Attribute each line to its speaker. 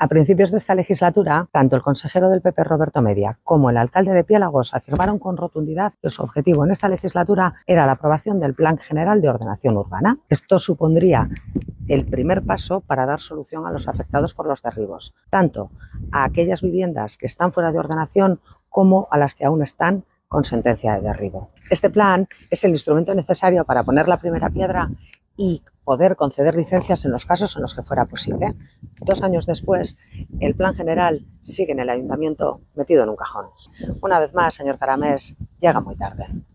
Speaker 1: A principios de esta legislatura, tanto el consejero del PP, Roberto Media, como el alcalde de Piélagos afirmaron con rotundidad que su objetivo en esta legislatura era la aprobación del Plan General de Ordenación Urbana. Esto supondría el primer paso para dar solución a los afectados por los derribos, tanto a aquellas viviendas que están fuera de ordenación como a las que aún están con sentencia de derribo. Este plan es el instrumento necesario para poner la primera piedra y poder conceder licencias en los casos en los que fuera posible. 2 años después, el plan general sigue en el ayuntamiento metido en un cajón. Una vez más, señor Caramés, llega muy tarde.